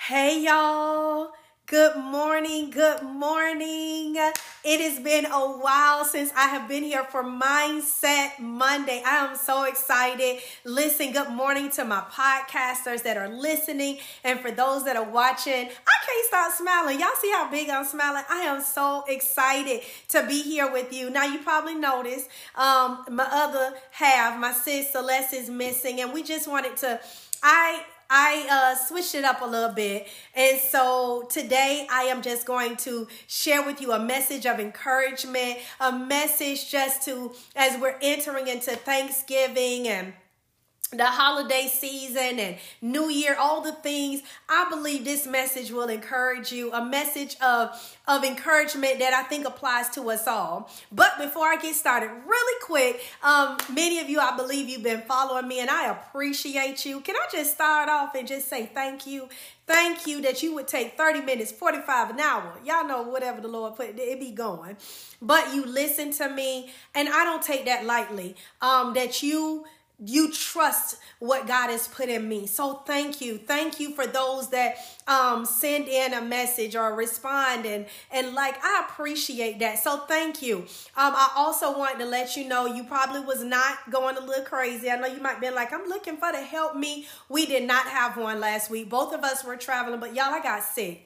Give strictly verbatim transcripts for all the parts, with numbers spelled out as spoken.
Hey y'all, good morning, good morning. It has been a while since I have been here for Mindset Monday. I am so excited. Listen, good morning to my podcasters that are listening and for those that are watching. I can't stop smiling. Y'all see how big I'm smiling? I am so excited to be here with you. Now you probably noticed um, my other half, my sis Celeste is missing, and we just wanted to, I I uh, switched it up a little bit. And so today I am just going to share with you a message of encouragement, a message just to, as we're entering into Thanksgiving and the holiday season and New Year, all the things. I believe this message will encourage you, a message of, of encouragement that I think applies to us all. But before I get started, really quick, um, many of you, I believe you've been following me and I appreciate you. Can I just start off and just say thank you? Thank you that you would take thirty minutes, forty-five, an hour. Y'all know whatever the Lord put, it be going. But you listen to me and I don't take that lightly, um, that you You trust what God has put in me. So thank you. Thank you for those that um, send in a message or respond. And, and like, I appreciate that. So thank you. Um, I also want to let you know you probably was not going a little crazy. I know you might be like, I'm looking for the help me. We did not have one last week. Both of us were traveling, but y'all, I got sick.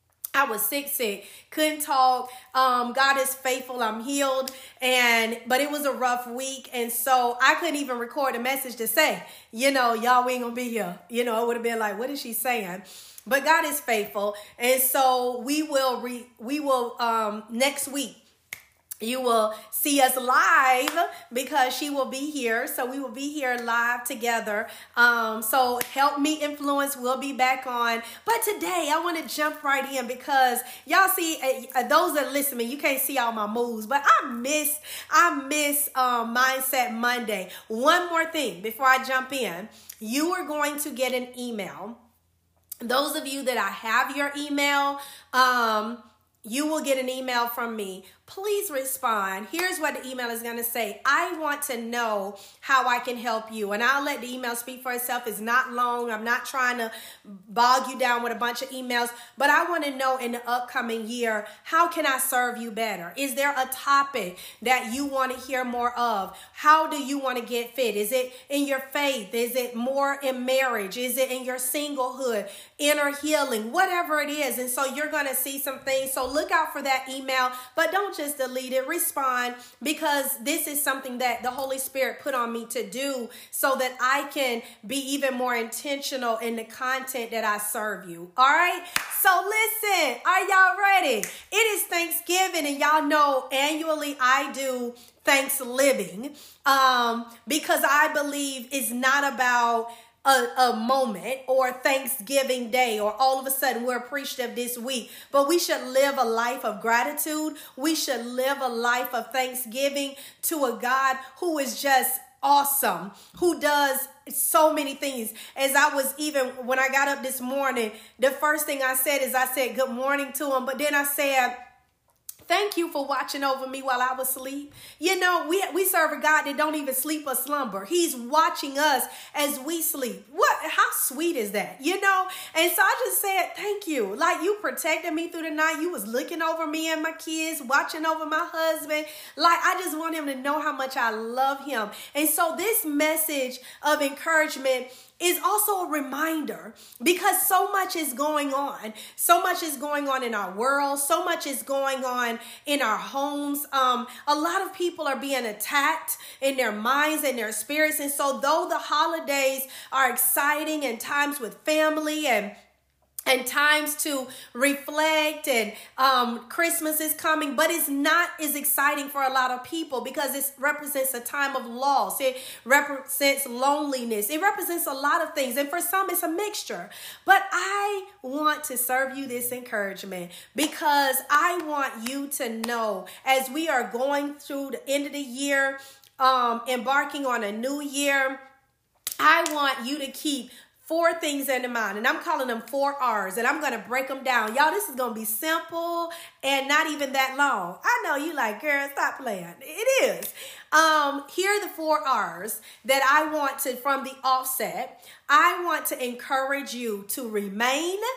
I was sick, sick, couldn't talk. Um, God is faithful. I'm healed. And, but it was a rough week. And so I couldn't even record a message to say, you know, y'all, we ain't gonna be here. You know, it would have been like, what is she saying? But God is faithful. And so we will, re, we will, um, next week, you will see us live because she will be here. So we will be here live together. Um, so Help Me Influence will be back on. But today I want to jump right in because y'all see, uh, those that listen to me, you can't see all my moves, but I miss, I miss um, Mindset Monday. One more thing before I jump in, you are going to get an email. Those of you that I have your email, um, you will get an email from me. Please respond. Here's what the email is going to say. I want to know how I can help you. And I'll let the email speak for itself. It's not long. I'm not trying to bog you down with a bunch of emails. But I want to know in the upcoming year, how can I serve you better? Is there a topic that you want to hear more of? How do you want to get fit? Is it in your faith? Is it more in marriage? Is it in your singlehood, inner healing, whatever it is? And so you're going to see some things. So look out for that email. But don't just delete it, respond, because this is something that the Holy Spirit put on me to do so that I can be even more intentional in the content that I serve you. All right. So listen, are y'all ready? It is Thanksgiving and y'all know annually I do Thanksgiving um, because I believe it's not about A, a moment or Thanksgiving Day or all of a sudden we're appreciative this week, but we should live a life of gratitude. We should live a life of thanksgiving to a God who is just awesome, who does so many things. As I was even, when I got up this morning, the first thing I said is I said good morning to him, but then I said, thank you for watching over me while I was asleep. You know, we we serve a God that don't even sleep or slumber. He's watching us as we sleep. What? How sweet is that? You know? And so I just said, thank you. Like you protected me through the night. You was looking over me and my kids, watching over my husband. Like I just want him to know how much I love him. And so this message of encouragement is also a reminder because so much is going on. So much is going on in our world. So much is going on in our homes. Um, a lot of people are being attacked in their minds and their spirits. And so though the holidays are exciting and times with family and and times to reflect and um, Christmas is coming, but it's not as exciting for a lot of people because it represents a time of loss. It represents loneliness. It represents a lot of things. And for some, it's a mixture. But I want to serve you this encouragement because I want you to know as we are going through the end of the year, um, embarking on a new year, I want you to keep four things in mind, and I'm calling them four R's, and I'm going to break them down. Y'all, this is going to be simple and not even that long. I know you like, girl, stop playing. It is. Um, here are the four R's that I want to, from the offset, I want to encourage you to remain,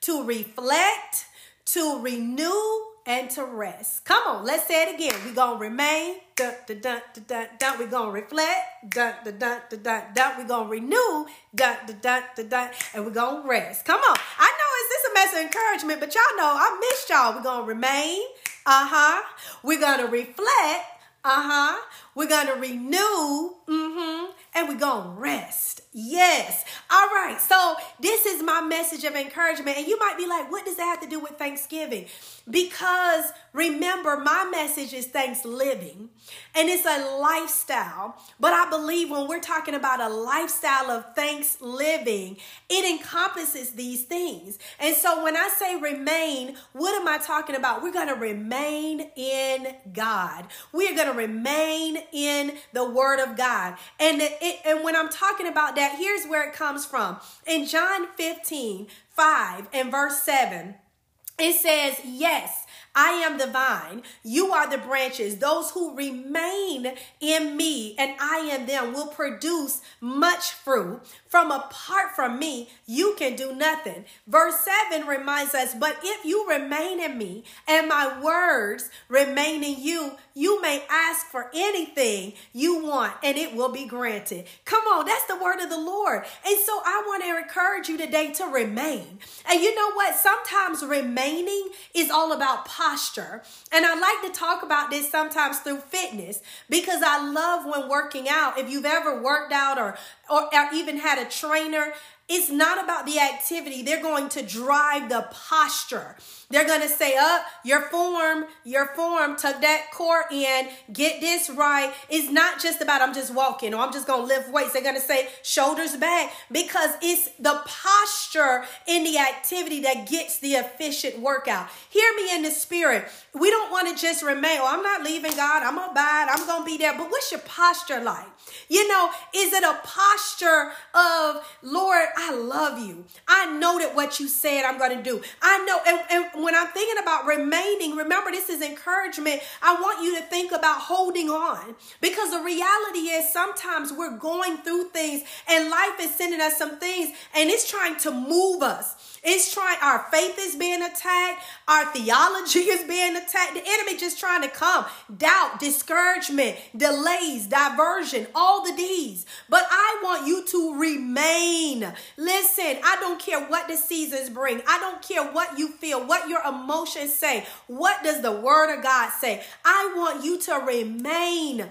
to reflect, to renew, and to rest. Come on, let's say it again. We're going to remain, dun, dun, dun, dun, dun, dun. We're going to reflect, dun, dun, dun, dun, dun, dun. We're going to renew, dun, dun, dun, dun, dun, and we're going to rest. Come on. I know it's this a mess of encouragement, but y'all know I missed y'all. We're going to remain, uh-huh. We're going to reflect, uh-huh. We're going to renew, mm-hmm, and we're going to rest. Yes. All right. So this is my message of encouragement. And you might be like, what does that have to do with Thanksgiving? Because remember, my message is Thanksgiving, and it's a lifestyle. But I believe when we're talking about a lifestyle of Thanksgiving, it encompasses these things. And so when I say remain, what am I talking about? We're going to remain in God. We're going to remain in the Word of God. And, it, and when I'm talking about that, here's where it comes from. In John fifteen, five and verse seven, it says, yes, I am the vine, you are the branches. Those who remain in me and I in them will produce much fruit. From apart from me, you can do nothing. Verse seven reminds us, but if you remain in me and my words remain in you, you may ask for anything you want and it will be granted. Come on, that's the word of the Lord. And so I want to encourage you today to remain. And you know what? Sometimes remaining is all about posture. And I like to talk about this sometimes through fitness, because I love when working out. If you've ever worked out or, or, or even had a trainer, it's not about the activity. They're going to drive the posture. They're going to say, up, oh, your form, your form, tuck that core in, get this right. It's not just about I'm just walking or I'm just going to lift weights. They're going to say shoulders back, because it's the posture in the activity that gets the efficient workout. Hear me in the spirit. We don't want to just remain, oh, I'm not leaving God. I'm going to abide. I'm going to be there. But what's your posture like? You know, is it a posture of, Lord, I love you. I know that what you said I'm going to do. I know. And, and when I'm thinking about remaining, remember, this is encouragement. I want you to think about holding on, because the reality is sometimes we're going through things and life is sending us some things and it's trying to move us. It's trying, our faith is being attacked. Our theology is being attacked. The enemy just trying to come. Doubt, discouragement, delays, diversion, all the D's. But I want you to remain. Listen, I don't care what the seasons bring. I don't care what you feel, what your emotions say. What does the word of God say? I want you to remain,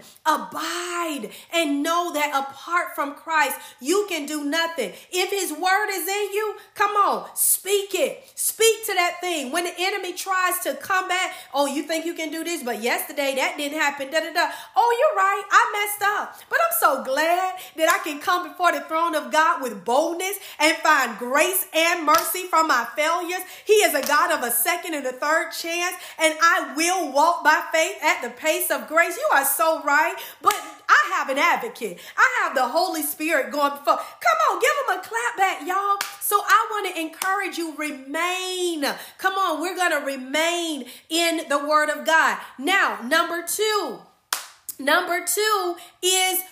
abide, and know that apart from Christ, you can do nothing. If his word is in you, come on. Speak it. Speak to that thing. When the enemy tries to come back, oh, you think you can do this, but yesterday that didn't happen. Da, da, da. Oh, you're right. I messed up. But I'm so glad that I can come before the throne of God with boldness and find grace and mercy from my failures. He is a God of a second and a third chance, and I will walk by faith at the pace of grace. You are so right. But I have an advocate. I have the Holy Spirit going before. Come on, give him a clap back, y'all. So I want to encourage you, remain. Come on, we're going to remain in the word of God. Now, number two. Number two is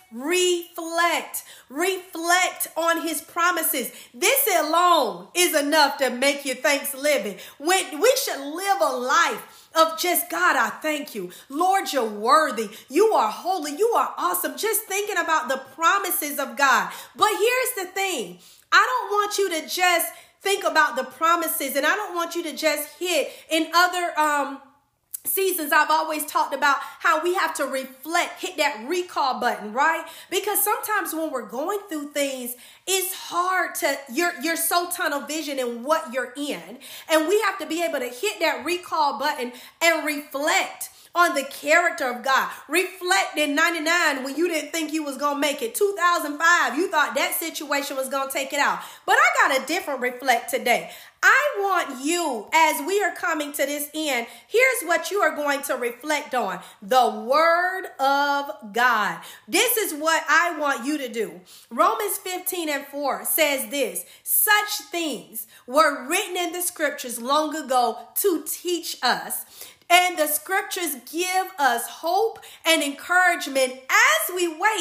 reflect. Reflect on his promises. This alone is enough to make you Thanksgiving. When we should live a life of just, God, I thank you. Lord, you're worthy. You are holy. You are awesome. Just thinking about the promises of God. But here's the thing. I don't want you to just think about the promises, and I don't want you to just hit in other um seasons. I've always talked about how we have to reflect, hit that recall button, right? Because sometimes when we're going through things, it's hard to, you're, you're so tunnel vision in what you're in. And we have to be able to hit that recall button and reflect on the character of God. Reflect in ninety-nine when you didn't think you was going to make it. two thousand five, you thought that situation was going to take it out. But I got a different reflect today. I want you, as we are coming to this end, here's what you are going to reflect on. The word of God. This is what I want you to do. Romans fifteen and four says this: such things were written in the scriptures long ago to teach us. And the scriptures give us hope and encouragement as we wait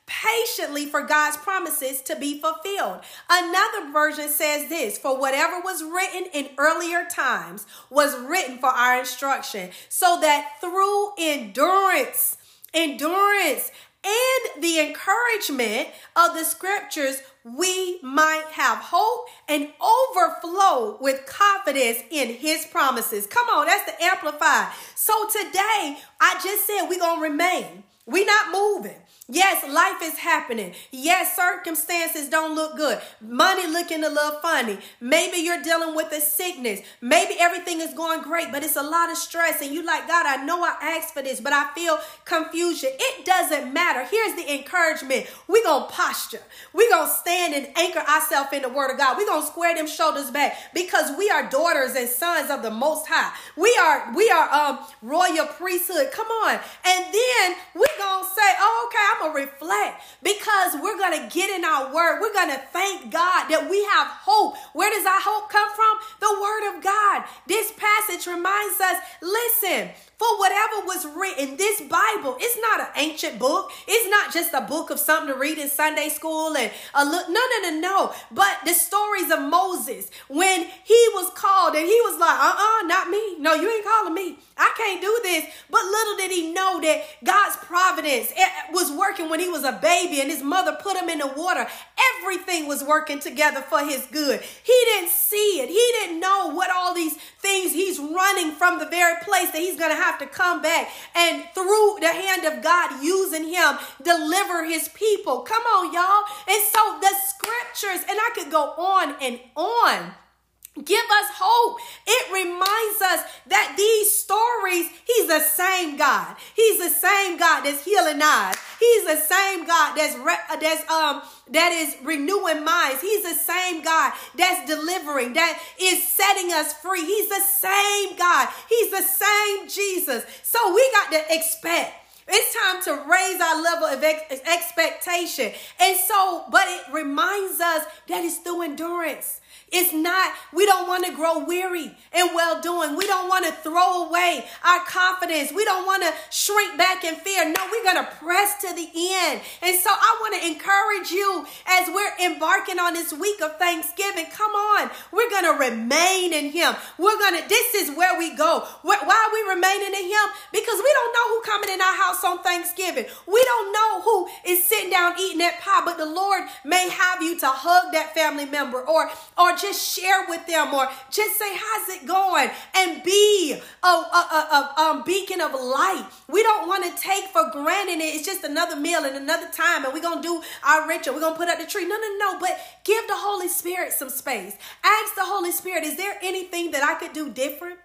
patiently for God's promises to be fulfilled. Another version says this: for whatever was written in earlier times was written for our instruction, so that through endurance, endurance, and the encouragement of the scriptures, we might have hope and overflow with confidence in his promises. Come on, that's the Amplified. So today, I just said we're going to remain. We're not moving. Yes, life is happening. Yes, circumstances don't look good. Money looking a little funny. Maybe you're dealing with a sickness. Maybe everything is going great, but it's a lot of stress. And you like, God, I know I asked for this, but I feel confusion. It doesn't matter. Here's the encouragement. We're going to posture. We're going to stand and anchor ourselves in the word of God. We're going to square them shoulders back because we are daughters and sons of the Most High. We are, we are um, royal priesthood. Come on. And then we're going to say, oh, okay, I'm going to reflect because we're going to get in our word. We're going to thank God that we have hope. Where does our hope come from? The word of God. This passage reminds us, listen, for whatever was written, this Bible, it's not an ancient book. It's not just a book of something to read in Sunday school and a look. No, no, no, no. But the stories of Moses, when he was called and he was like, uh-uh, not me. No, you ain't calling me. I can't do this. But little did he know that God's providence was working when he was a baby and his mother put him in the water. Everything was working together for his good. He didn't see it. He didn't know what all these things, he's running from the very place that he's going to have to come back and through the hand of God using him, deliver his people. Come on, y'all. And so the scriptures, and I could go on and on, give us hope. It reminds us that these stories, he's the same God. He's the same God that's healing eyes. He's the same God that's re- that's um that is renewing minds. He's the same God that's delivering, that is setting us free. He's the same God. He's the same Jesus. So we got to expect. It's time to raise our level of ex- expectation. And so, but it reminds us that it's through endurance. It's not, we don't want to grow weary in well-doing. We don't want to throw away our confidence. We don't want to shrink back in fear. No, we're going to press to the end. And so I want to encourage you as we're embarking on this week of Thanksgiving. Come on. We're going to remain in him. We're going to, this is where we go. Why are we remaining in him? Because we don't know who coming in our house on Thanksgiving. We don't know who is sitting down eating that pie, but the Lord may have you to hug that family member or, or just share with them or just say, how's it going? And be a, a, a, a, a beacon of light. We don't want to take for granted it. It's just another meal and another time and we're going to do our ritual. We're going to put up the tree. No, no, no. But give the Holy Spirit some space. Ask the Holy Spirit, is there anything that I could do different?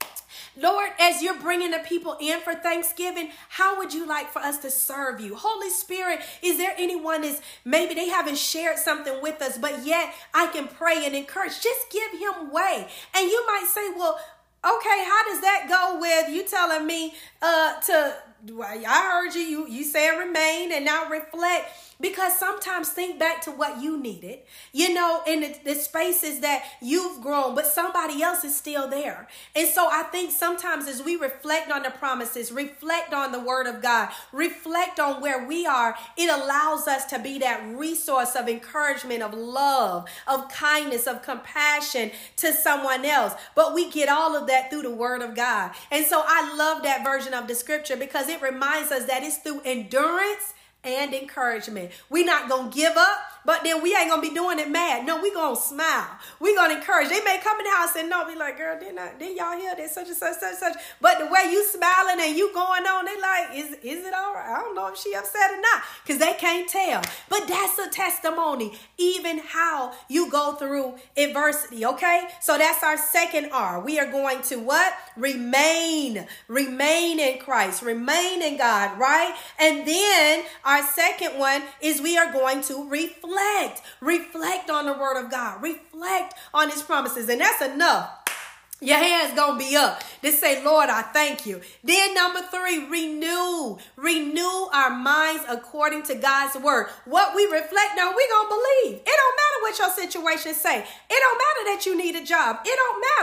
Lord, as you're bringing the people in for Thanksgiving, how would you like for us to serve you? Holy Spirit, is there anyone that's maybe they haven't shared something with us, but yet I can pray and encourage? Just give him way. And you might say, well, okay, how does that go with you telling me uh, to, well, I heard you, you, you say remain and now reflect. Because sometimes think back to what you needed, you know, in the, the spaces that you've grown, but somebody else is still there. And so I think sometimes as we reflect on the promises, reflect on the word of God, reflect on where we are, it allows us to be that resource of encouragement, of love, of kindness, of compassion to someone else. But we get all of that through the word of God. And so I love that version of the scripture because it reminds us that it's through endurance and encouragement. We're not going to give up, but then we ain't going to be doing it mad. No, we're going to smile. We're going to encourage. They may come in the house and no, be like, girl, didn't, I, didn't y'all hear this, such and such, such, such. But the way you smiling and you going on, they like, is, is it all right? I don't know if she upset or not because they can't tell. But that's a testimony, even how you go through adversity, okay? So that's our second R. We are going to what? Remain. Remain in Christ. Remain in God, right? And then our second one is we are going to reflect. Reflect on the word of God. Reflect on his promises. And that's enough. Your hand's going to be up to say, Lord, I thank you. Then number three, renew. Renew our minds according to God's word. What we reflect on, we're going to believe. It don't matter what your situation say. It don't matter that you need a job. It don't matter.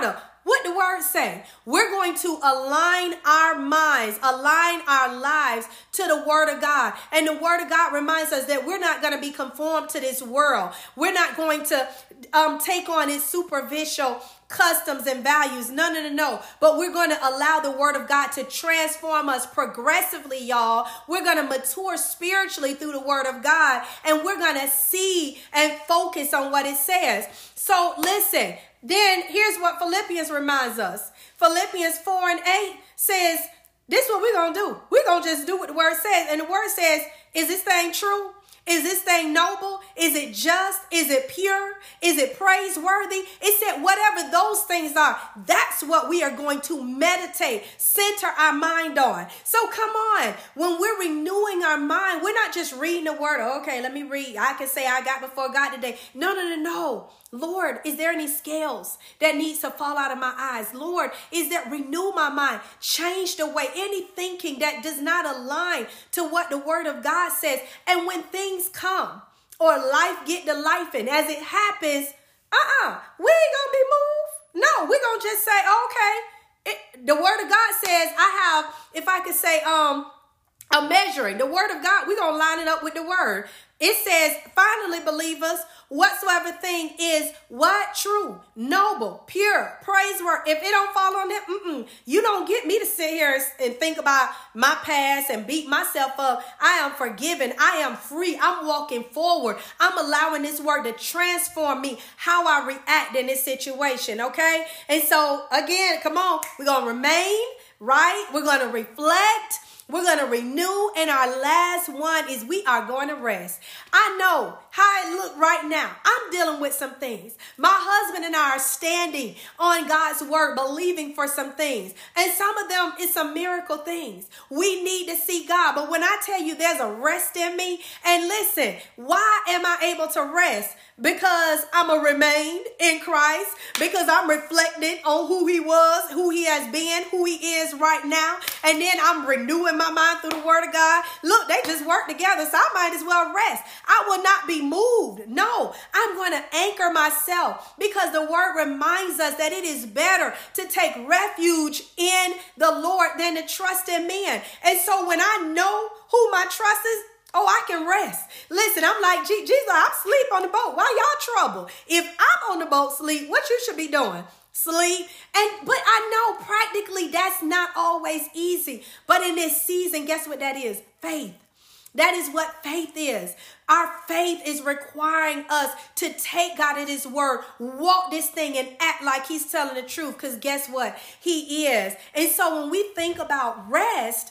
What the word say? We're going to align our minds, align our lives to the word of God. And the word of God reminds us that we're not going to be conformed to this world. We're not going to um, take on its superficial customs and values. No, no, no, no. But we're going to allow the word of God to transform us progressively, y'all. We're going to mature spiritually through the word of God, and we're going to see and focus on what it says. So listen, then here's what Philippians reminds us. Philippians four and eight says, this is what we're going to do. We're going to just do what the word says. And the word says, is this thing true? Is this thing noble? Is it just? Is it pure? Is it praiseworthy? It said whatever those things are, that's what we are going to meditate, center our mind on. So come on, when we're renewing our mind, we're not just reading the word. Oh, okay, let me read. I can say I got before God today. No, no, no, no. Lord, is there any scales that needs to fall out of my eyes? Lord, is that renew my mind, change the way, any thinking that does not align to what the word of God says. And when things come or life get to life, and as it happens, uh-uh, we ain't gonna be moved. No, we're gonna just say, okay. It, the word of God says, I have, if I could say, um, a measuring, the word of God, we're gonna line it up with the word. It says, finally, believers, whatsoever thing is what? True, noble, pure, praiseworthy. If it don't fall on that, mm-mm, you don't get me to sit here and think about my past and beat myself up. I am forgiven. I am free. I'm walking forward. I'm allowing this word to transform me, how I react in this situation, okay? And so, again, come on, we're going to remain, right? We're going to reflect. We're going to renew, and our last one is we are going to rest. I know how I look right now. I'm dealing with some things. My husband and I are standing on God's word, believing for some things. And some of them is some miracle things. We need to see God. But when I tell you there's a rest in me, and listen, why am I able to rest? Because I'm a remain in Christ, because I'm reflecting on who he was, who he has been, who he is right now. And then I'm renewing my mind through the word of God. Look, they just work together, so I might as well rest. I will not be moved. No, I'm going to anchor myself, because the word reminds us that it is better to take refuge in the Lord than to trust in men. And so when I know who my trust is, oh, I can rest. Listen, I'm like, Jesus, I'm asleep on the boat. Why y'all trouble? If I'm on the boat sleep, what you should be doing? Sleep. And but I know practically that's not always easy. But in this season, guess what that is? Faith. That is what faith is. Our faith is requiring us to take God at his word, walk this thing and act like he's telling the truth, because guess what? He is. And so when we think about rest,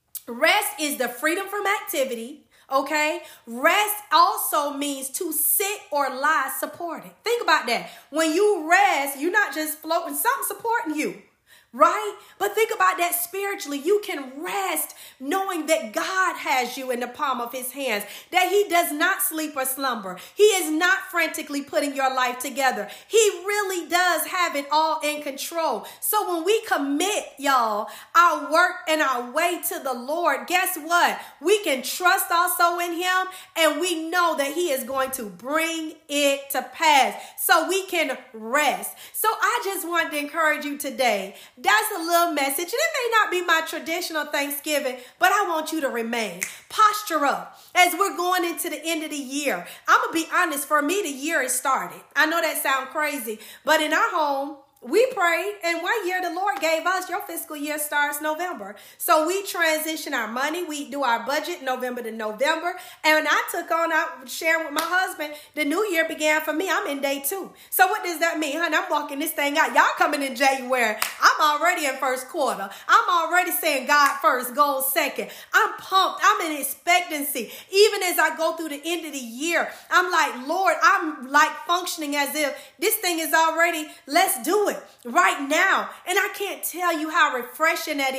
rest is the freedom from activity. Okay, rest also means to sit or lie supported. Think about that. When you rest, you're not just floating, something supporting you. Right? But think about that spiritually. You can rest knowing that God has you in the palm of his hands, that he does not sleep or slumber. He is not frantically putting your life together. He really does have it all in control. So when we commit, y'all, our work and our way to the Lord, guess what? We can trust also in him, and we know that he is going to bring it to pass. So we can rest. So I just wanted to encourage you today. That's a little message. And it may not be my traditional Thanksgiving, but I want you to remain. Posture up as we're going into the end of the year. I'm going to be honest. For me, the year has started. I know that sounds crazy, but in our home, we prayed, and one year the Lord gave us, your fiscal year starts November. So we transition our money. We do our budget November to November. And I took on, I sharing with my husband, the new year began for me. I'm in day two. So what does that mean, honey? I'm walking this thing out. Y'all coming in January. I'm already in first quarter. I'm already saying God first, goal second. I'm pumped. I'm in expectancy. Even as I go through the end of the year, I'm like, Lord, I'm like functioning as if this thing is already, let's do it right now. And I can't tell you how refreshing that is.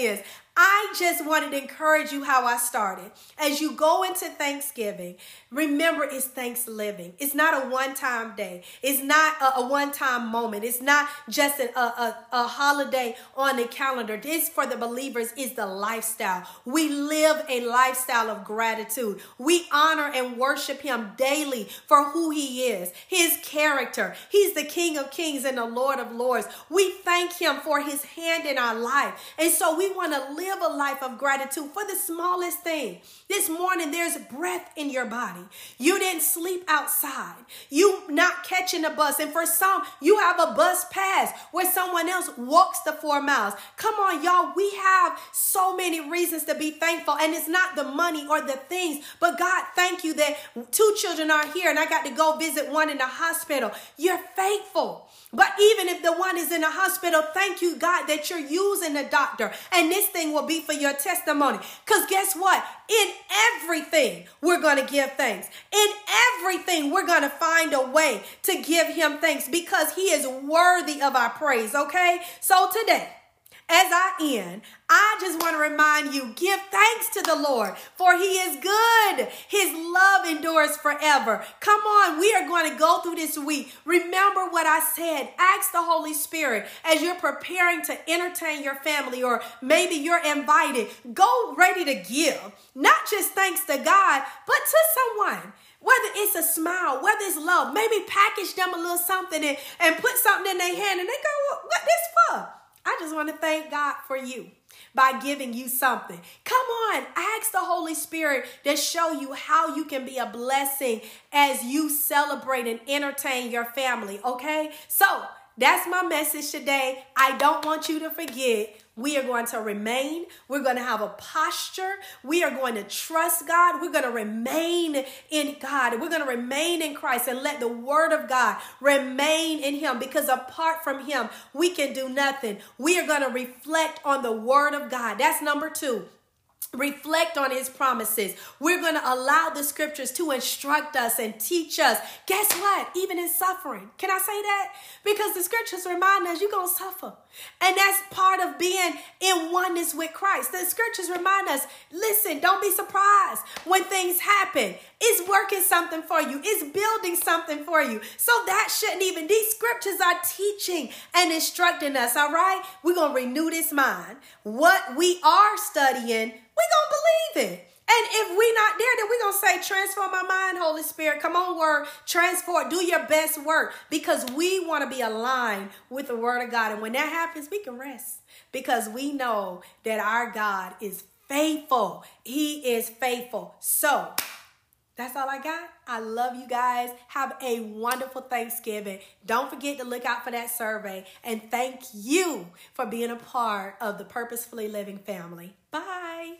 I just wanted to encourage you how I started. As you go into Thanksgiving, remember it's Thanksgiving. It's not a one-time day. It's not a, a one-time moment. It's not just a, a, a holiday on the calendar. This for the believers is the lifestyle. We live a lifestyle of gratitude. We honor and worship him daily for who he is, his character. He's the King of Kings and the Lord of Lords. We thank him for his hand in our life. And so we want to live a life of gratitude for the smallest thing. This morning, there's breath in your body. You didn't sleep outside. You not catching a bus. And for some, you have a bus pass where someone else walks the four miles. Come on, y'all. We have so many reasons to be thankful. And it's not the money or the things. But God, thank you that two children are here and I got to go visit one in the hospital. You're faithful. But even if the one is in the hospital, thank you, God, that you're using the doctor. And this thing will be for your testimony. Because guess what? In everything, we're going to give thanks. In everything, we're going to find a way to give him thanks because he is worthy of our praise, okay? So today, as I end, I just want to remind you, give thanks to the Lord, for he is good. His love endures forever. Come on, we are going to go through this week. Remember what I said. Ask the Holy Spirit as you're preparing to entertain your family, or maybe you're invited. Go ready to give, not just thanks to God, but to someone. Whether it's a smile, whether it's love, maybe package them a little something and, and put something in their hand and they go, what this for? I just want to thank God for you by giving you something. Come on, ask the Holy Spirit to show you how you can be a blessing as you celebrate and entertain your family, okay? So that's my message today. I don't want you to forget. We are going to remain. We're going to have a posture. We are going to trust God. We're going to remain in God. We're going to remain in Christ and let the word of God remain in him, because apart from him, we can do nothing. We are going to reflect on the word of God. That's number two. Reflect on his promises. We're going to allow the scriptures to instruct us and teach us. Guess what? Even in suffering. Can I say that? Because the scriptures remind us you're going to suffer. And that's part of being in oneness with Christ. The scriptures remind us, listen, don't be surprised when things happen. It's working something for you. It's building something for you. So that shouldn't even, these scriptures are teaching and instructing us, all right? We're going to renew this mind. What we are studying, we're going to believe it. And if we're not there, then we're going to say, transform my mind, Holy Spirit. Come on, word. Transform. Do your best work, because we want to be aligned with the word of God. And when that happens, we can rest, because we know that our God is faithful. He is faithful. So that's all I got. I love you guys. Have a wonderful Thanksgiving. Don't forget to look out for that survey. And thank you for being a part of the Purposefully Living family. Bye.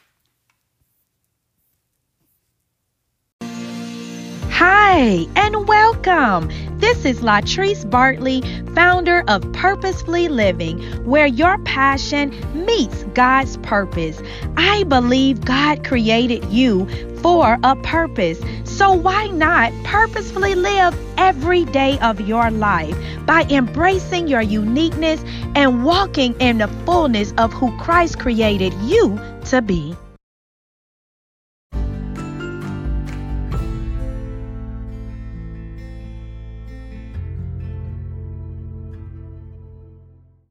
Hi, and welcome. This is Latrice Bartley, founder of Purposefully Living, where your passion meets God's purpose. I believe God created you for a purpose. So why not purposefully live every day of your life by embracing your uniqueness and walking in the fullness of who Christ created you to be?